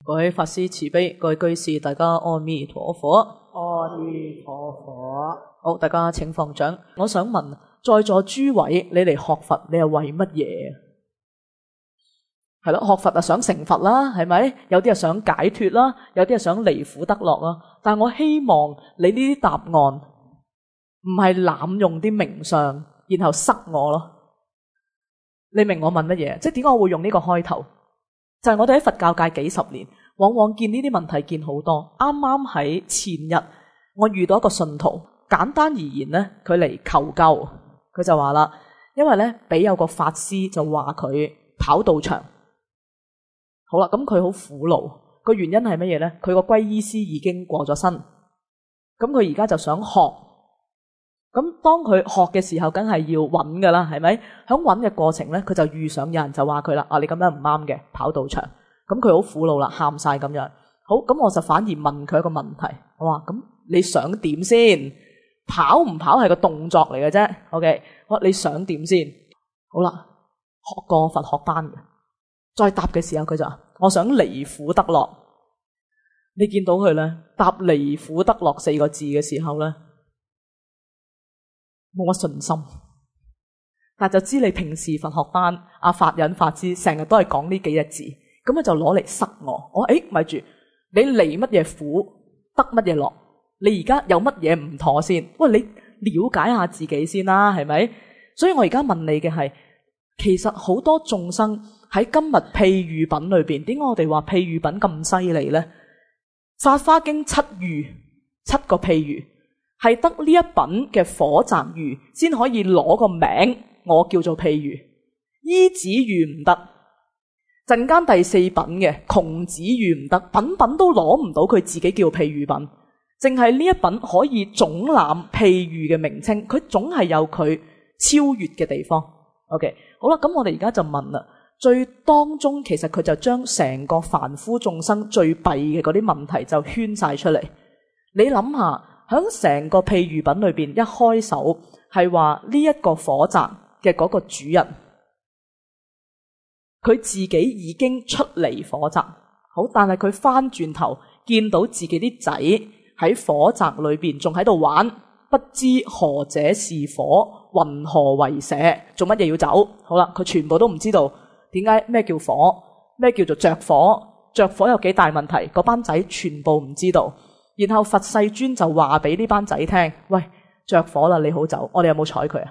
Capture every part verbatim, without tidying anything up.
各位法師慈悲，各位居士大家阿彌陀佛。 阿彌陀佛。 好，大家請放掌。我想問在座諸位，你嚟學佛你係為乜嘢？係咯，學佛啊想成佛啦，係咪？有啲係想解脫啦，有啲係想離苦得樂啦。但係我希望你呢啲答案唔係濫用啲名相，然後塞我咯。你明我問乜嘢？即係點解我會用呢個開頭？就係我哋喺佛教界幾十年，往往見呢啲問題見好多。啱啱喺前日，我遇到一個信徒，簡單而言咧，佢嚟求救，佢就話啦，因為咧俾有個法師就話佢跑道場，好啦，咁佢好苦惱，個原因係乜嘢咧？佢個皈依師已經過咗身，咁佢而家就想學，咁當佢學嘅時候，梗係要揾噶啦，係咪？喺揾嘅過程咧，佢就遇上有人就話佢啦，啊，你咁樣唔啱嘅，跑道場，咁佢好苦惱啦，喊晒咁樣。好，咁我就反而問佢一個問題，我話咁你想點先？跑唔跑係個動作嚟嘅啫 ，OK？ 我話你想點先？好啦，學過佛學班嘅，再答嘅時候佢就話我想離苦得樂。你見到佢咧答離苦得樂四個字嘅時候咧，冇乜信心，但就知你平時佛學班阿法忍法師成日都係講呢幾隻字，咁佢就攞嚟塞我。我誒咪住，你離乜嘢苦得乜嘢樂？你而家有乜嘢唔妥先？喂，你了解下自己先啦，係咪？所以我而家問你嘅係，其實好多眾生喺今日譬喻品裏邊，點解我哋話譬喻品咁犀利咧？法華經七喻，七個譬喻。係得呢一品嘅火宅喻先可以攞個名，我叫做譬喻。依止喻唔得，陣間第四品嘅窮子喻唔得，品品都攞唔到佢自己叫譬喻品，淨係呢一品可以總攬譬喻嘅名稱，佢總係有佢超越嘅地方。OK， 好啦，咁我哋而家就問啦，最當中其實佢就將成個凡夫眾生最弊嘅嗰啲問題就圈晒出嚟。你諗下，喺成個譬喻品裏邊，一開手係話呢一個火宅嘅嗰個主人，佢自己已經出離火宅，好，但係佢翻轉頭見到自己啲仔喺火宅裏邊仲喺度玩，不知何者是火，云何為舍，做乜嘢要走？好啦，佢全部都唔知道點解咩叫火，咩叫做着火，着火有幾大問題，嗰班仔全部唔知道。然後佛世尊就話俾呢班仔聽，喂，着火啦，你好走。我哋有冇睬佢啊？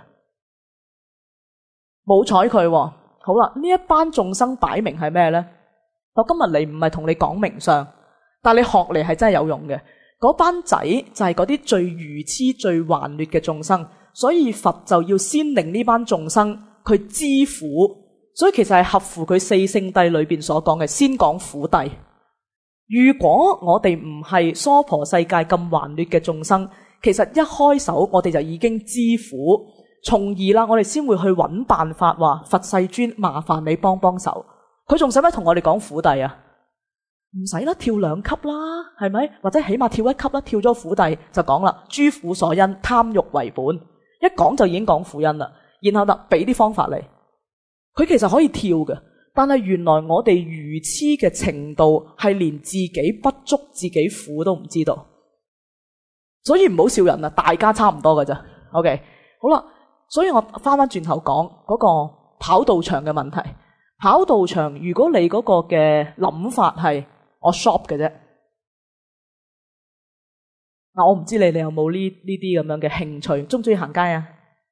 冇睬佢。好啦，呢一班眾生擺明係咩呢？我今日嚟唔係同你講名相，但你學嚟係真係有用嘅。嗰班仔就係嗰啲最愚痴、最頑劣嘅眾生，所以佛就要先令呢班眾生佢知苦，所以其實係合乎佢四聖諦裏邊所講嘅，先講苦諦。如果我哋唔係娑婆世界咁頑劣嘅眾生，其實一開手我哋就已經知苦，從而啦，我哋先會去揾辦法話佛世尊，麻煩你幫幫手。佢仲使乜同我哋講苦諦啊？唔使啦，跳兩級啦，係咪？或者起碼跳一級啦，跳咗苦諦就講啦，諸苦所因貪欲為本，一講就已經講苦因啦。然後啦，俾啲方法嚟，佢其實可以跳嘅。但係原來我哋愚痴嘅程度係連自己不足、自己苦都唔知道，所以唔好笑人啊！大家差唔多㗎咋 ？OK， 好啦，所以我翻翻轉頭講嗰個跑道場嘅問題。跑道場，如果你嗰個嘅諗法係我 shop 嘅啫，嗱，我唔知你你有冇呢呢啲咁樣嘅興趣，中唔中意行街啊？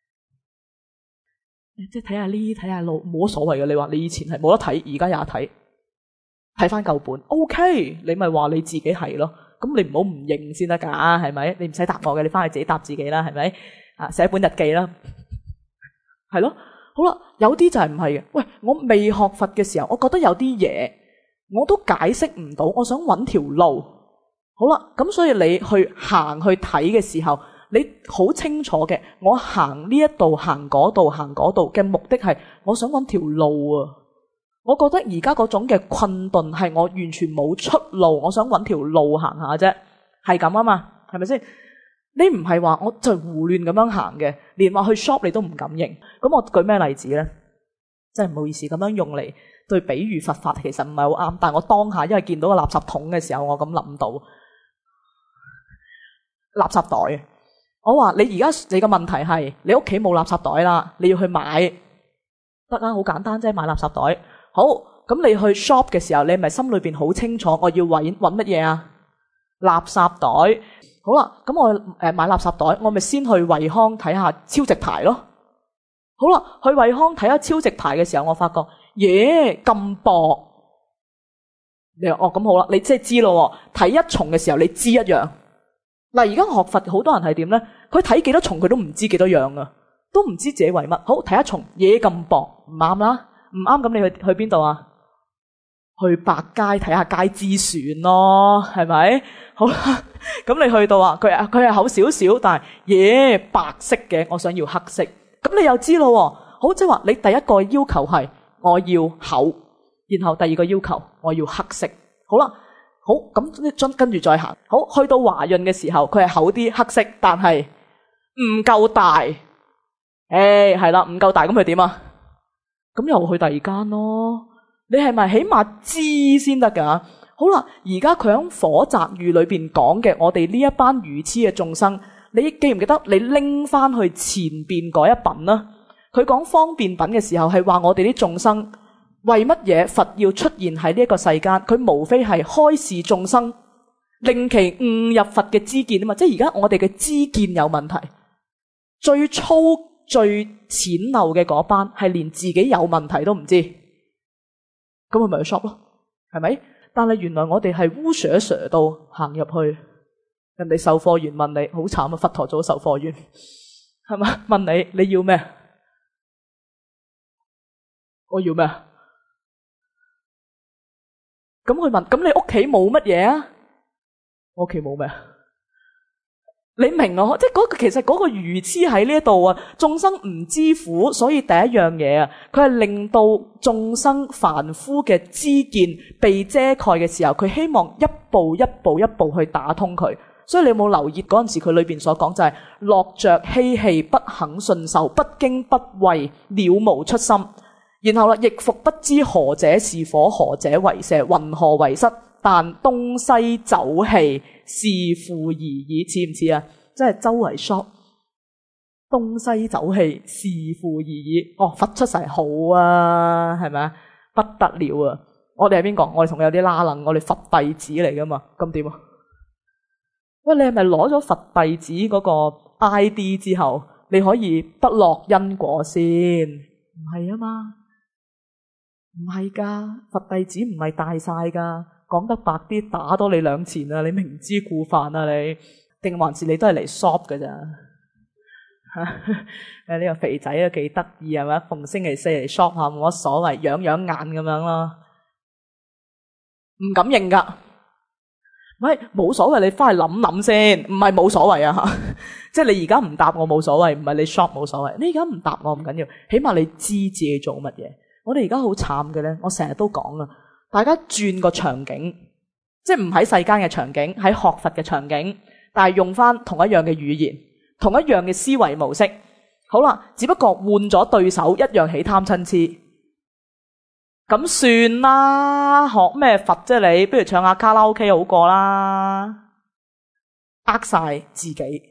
即係睇下呢，睇下路，冇乜所謂嘅。你話你以前係冇得睇，而家有得睇，睇翻舊本 OK， 你咪話你自己係咯。咁你唔好唔認先得噶，係咪？你唔使答我嘅，你翻去自己答自己啦，係咪？啊，寫本日記啦，係咯。好啦，有啲就係唔係嘅。喂，我未學佛嘅時候，我覺得有啲嘢我都解釋唔到，我想揾條路。好啦，咁所以你去行去睇嘅時候，你好清楚嘅，我行呢一度行嗰度行嗰度嘅目的係我想揾條路啊！我覺得而家嗰種嘅困頓係我完全冇出路，我想揾條路行下啫，係咁啊嘛，係咪先？你唔係話我就胡亂咁樣行嘅，連話去 shop 你都唔敢認。咁我舉咩例子咧？真係唔好意思咁樣用嚟對比喻佛法其實唔係好啱，但係我當下因為見到個垃圾桶嘅時候，我咁諗到垃圾袋。我話你而家你個問題係你屋企冇垃圾袋啦，你要去買得啊，好簡單啫，買垃圾袋。好，咁你去 shop 嘅時候，你咪心裏邊好清楚，我要揾揾乜嘢啊？垃圾袋。好啦，咁我誒買垃圾袋，我咪先去惠康睇下超值牌咯。好啦，去惠康睇下超值牌嘅時候，我發覺，耶咁薄。你話哦咁好啦，你即係知咯，睇一重嘅時候你知一樣。嗱，而家學佛好多人係點咧？佢睇幾多重佢都唔知幾多樣啊，都唔知自己為乜。好，睇一重，嘢咁薄，唔啱啦，唔啱咁你去去邊度啊？去百佳睇下街之選咯，係咪？好啦，咁你去到啊，佢佢係厚少少，但係嘢白色嘅，我想要黑色。咁你又知咯，好，即係話你第一個要求係我要厚，然後第二個要求我要黑色。好啦。好，咁跟住再行。好，去到華潤嘅時候，佢係厚啲黑色，但係唔夠大。誒，係啦，唔夠大，咁佢點啊？咁又去第二間咯。你係咪起碼知先得㗎？好啦，而家佢喺火宅喻裏邊講嘅，我哋呢一班愚痴嘅眾生，你記唔記得你拎翻去前邊嗰一品啦？佢講方便品嘅時候係話我哋啲眾生。為乜嘢佛要出現喺呢一個世間？佢無非係開示眾生，令其悟入佛嘅知見啊嘛！即係而家我哋嘅知見有問題，最粗最淺陋嘅嗰班係連自己有問題都唔知，咁佢咪去 shop 咯，係咪？但係原來我哋係烏蛇蛇到行入去，人哋售貨員問你，好慘啊！佛陀做售貨員係嘛？問你你要咩？我要咩？咁佢問，咁你屋企冇乜嘢啊？我屋企冇咩？你明啊？即係嗰個其實嗰個愚痴喺呢一度啊！眾生唔知苦，所以第一樣嘢啊，佢係令到眾生凡夫嘅知見被遮蓋嘅時候，佢希望一步一步一步去打通佢。所以你有冇留意嗰陣時佢裏邊所講就係樂着嬉戲，不肯信受，不驚不畏，了無出心。然後啦，亦復不知何者是火，何者為蛇，云何為室？但東西走氣，是負而已，似唔似啊？即係周圍 shop， 東西走氣，是負而已。哦，佛出世好啊，係咪啊？不得了啊！我哋係邊個？我哋同佢有啲拉楞，我哋佛弟子嚟噶嘛？咁點啊？喂，你係咪攞咗佛弟子嗰個 I D 之後，你可以不落因果先？唔係啊嘛？唔係噶，佛弟子唔係大晒噶，講得白啲，打多你兩錢啊！你明知故犯啊你，定還是你都係嚟 shop 噶咋？誒，呢個肥仔都幾得意係咪？逢星期四嚟 shop 下冇乜所謂，養養眼咁樣咯，唔敢認噶。唔係冇所謂，你翻去諗諗先，唔係冇所謂啊！即係你而家唔答我冇所謂，唔係你 shop 冇所謂，你而家唔答我唔緊要，起碼你知自己做乜嘢。我哋而家好慘嘅咧，我成日都講啊，大家轉個場景，即係唔喺世間嘅場景，喺學佛嘅場景，但係用翻同一樣嘅語言，同一樣嘅思維模式。好啦，只不過換咗對手，一樣起貪嗔痴。咁算啦，學咩佛啫你？不如唱下卡拉 OK 好過啦，呃晒自己，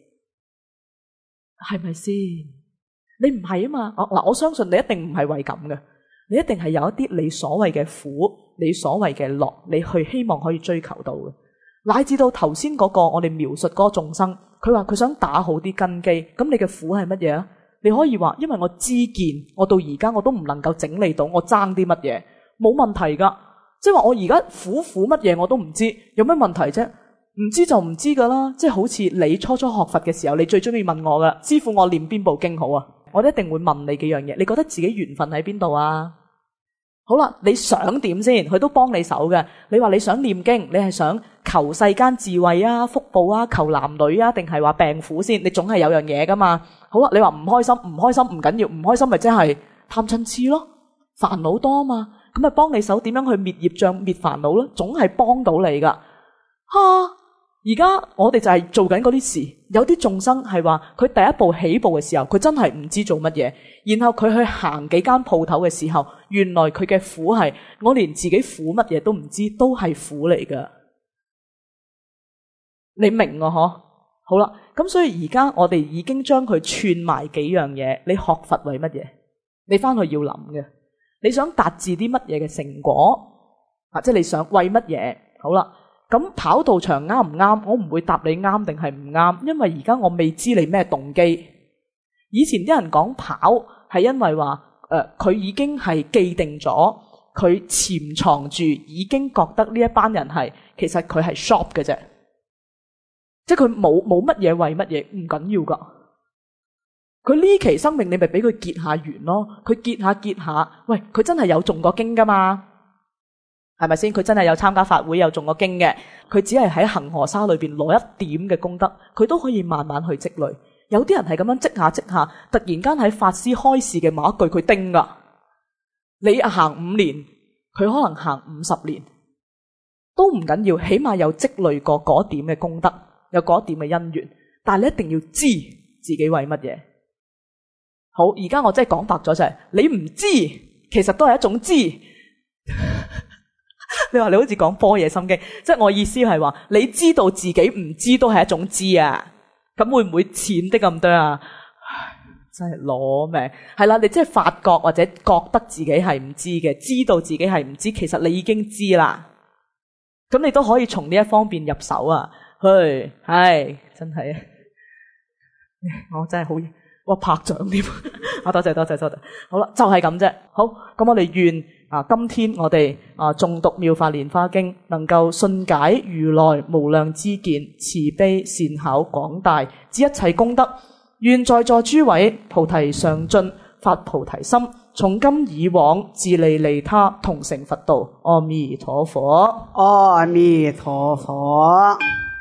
係咪先？你唔係啊嘛？嗱、啊，我相信你一定唔係為咁嘅。你一定係有一啲你所謂嘅苦，你所謂嘅樂，你去希望可以追求到嘅。乃至到頭先嗰個我哋描述嗰個眾生，佢話佢想打好啲根基，咁你嘅苦係乜嘢啊？你可以話，因為我知見，我到而家我都唔能夠整理到，我爭啲乜嘢，冇問題噶。即係話我而家苦苦乜嘢我都唔知，有咩問題啫？唔知就唔知噶啦。即係好似你初初學佛嘅時候，你最中意問我噶，師父我念邊部經好啊？我一定會問你幾樣嘢，你覺得自己緣分喺邊度啊？好啦，你想點先？佢都幫你手嘅。你話你想念經，你係想求世間智慧啊、福報啊、求男女啊，定係話病苦先？你總係有樣嘢噶嘛。好啦，你話唔開心，唔開心唔緊要，唔開心咪即係貪嗔痴咯，煩惱多啊嘛。咁咪幫你手點樣去滅業障、滅煩惱咯？總係幫到你噶。哈、啊， 而家我哋就係做緊嗰啲事，有啲眾生係話佢第一步起步嘅時候，佢真係唔知做乜嘢，然後佢去行幾間鋪頭嘅時候，原來佢嘅苦係我連自己苦乜嘢都唔知，都係苦嚟㗎。你明啊？嗬，好啦，咁所以而家我哋已經將佢串埋幾樣嘢。你學佛為乜嘢？你翻去要諗嘅，你想達至啲乜嘢嘅成果啊？即係你想為乜嘢？好啦。咁跑道場啱唔啱？我唔會答你啱定係唔啱，因為而家我未知你咩動機。以前啲人講跑係因為話誒，佢已經係既定咗，佢潛藏住，已經覺得呢一班人係其實佢係 shop 嘅啫，即係佢冇冇乜嘢為乜嘢，唔緊要噶。佢呢期生命你咪俾佢結下緣咯，佢結下結下，喂，佢真係有誦過經噶嘛？係咪先？佢真係有參加法會，有誦過經嘅。佢只係喺恒河沙裏邊攞一點嘅功德，佢都可以慢慢去積累。有啲人係咁樣積下積下，突然間喺法師開示嘅某一句佢叮噶。你行五年，佢可能行五十年，都唔緊要，起碼有積累過嗰點嘅功德，有嗰點嘅因緣。但係你一定要知自己為乜嘢。好，而家我真係講白咗就係、是，你唔知，其實都係一種知。你話你好似講般若心經，即係我意思係話，你知道自己唔知都係一種知啊。咁會唔會淺的咁多啊？真係攞命。係啦，你即係發覺或者覺得自己係唔知嘅，知道自己係唔知，其實你已經知啦。咁你都可以從呢一方面入手啊。去，係真係啊！我真係好，哇拍掌添啊！多謝多謝多謝。好啦，就係咁啫。好，咁我哋願啊，今天我哋啊誦讀妙法蓮華經，能夠信解如來無量知見，慈悲善巧廣大之一切功德。願在座諸位菩提上進，發菩提心，從今以往自利利他，同成佛道。阿彌陀佛， 阿彌陀佛。